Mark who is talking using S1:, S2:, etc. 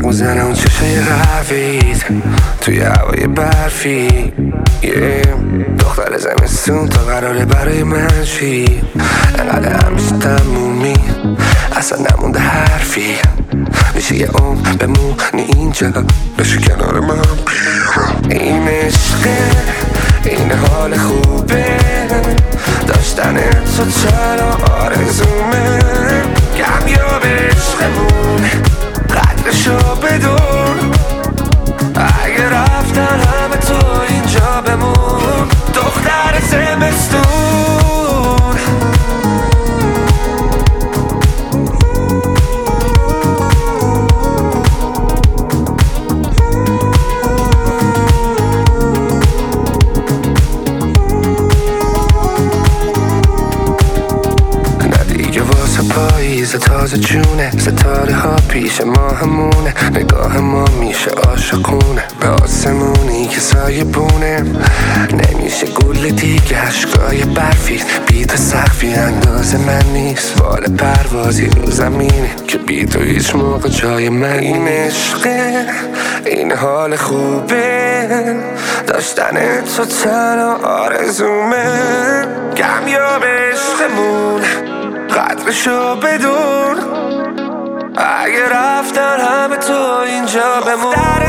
S1: میزنه اون چشای قهوه‌ایت توی هوای برفی. دختر زمستون تا قراره برای من چی؟ انقدر همیشه تمومی اصلا نمونده حرفی. میشه یه عمر بمونی اینجا بشه کنار من بیا. این عشقه، این حال خوبه، داشتن تو چرا آرزومه. کمیاب عشقمون قدرشو بدون، اگه رفتن همه تو اینجا بمون. دختر زمستون پاییز تازه جونه، ستاره ها پیش ما همونه. نگاه ما میشه عاشقونه به آسمونی که سایه بونه. نمیشه گل دیگه عشقای برفی، بی تو سقفی اندازه من نیست. بال پروازی رو زمینه که بی تو هیچ موقع جای من. این عشقه، این حال خوبه، داشتن تو تنها آرزومه. کمیاب عشقمون قدرشو بدون، اگه رفتن همه تو اینجا بمون.